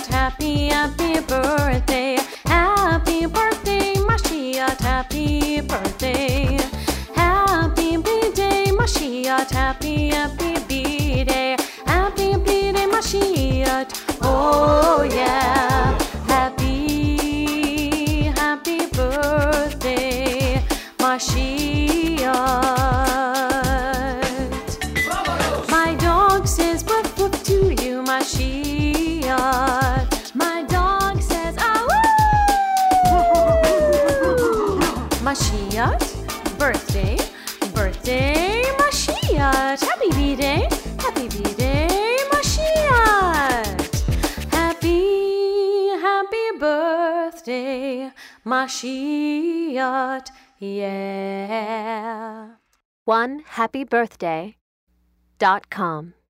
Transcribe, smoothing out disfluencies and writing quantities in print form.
Mashiach. Happy, happy birthday. Happy birthday, Mashiach. Happy birthday. Happy B-Day, Mashiach. Happy, happy B-Day. Happy B-Day, Mashiach. Oh yeah. Happy, happy birthday, Mashiach. My dog says woof woof to you, Mashiach. My dog says ah woo. Mashiach, birthday, birthday, Mashiach. Happy B-Day, happy B-Day, Mashiach. Happy, happy birthday, Mashiach. Yeah. OneHappyBirthday.com